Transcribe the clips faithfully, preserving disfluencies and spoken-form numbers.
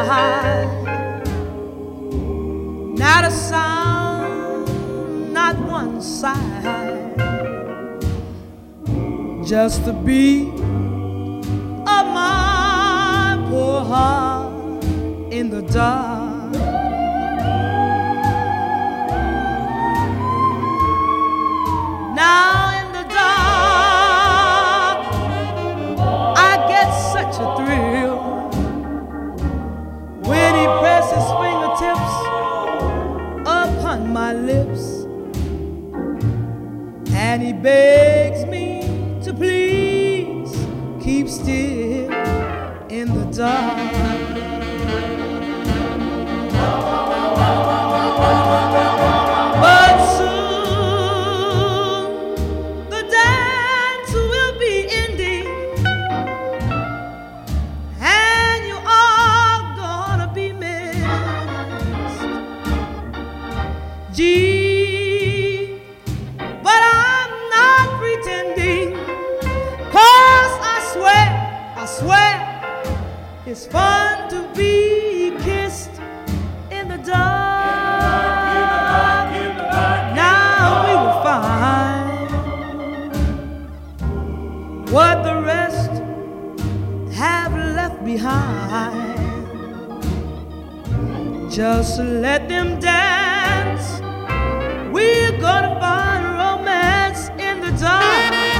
quiet, not a sound, not one sigh, just the beat of my poor heart in the dark. Now in the dark I get such a thrill when he presses fingertips upon my lips, and he begs me to please keep still in the dark. But soon the dance will be ending, and you are gonna be missed. Gee, but I'm not pretending, 'cause I swear, I swear, it's fun to be kissed in the dark. Now we will find what the rest have left behind. Just let them dance. We're gonna find romance in the dark.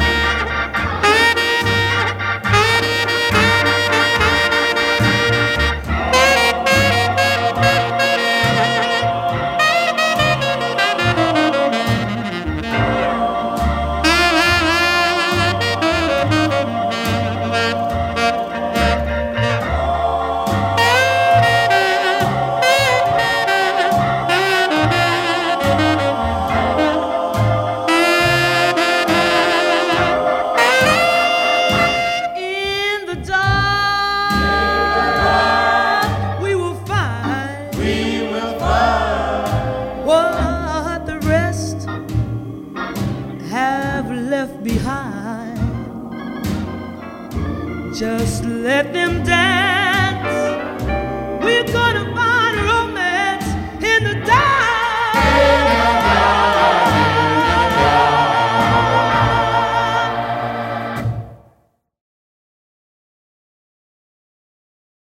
Behind, just let them dance. We're gonna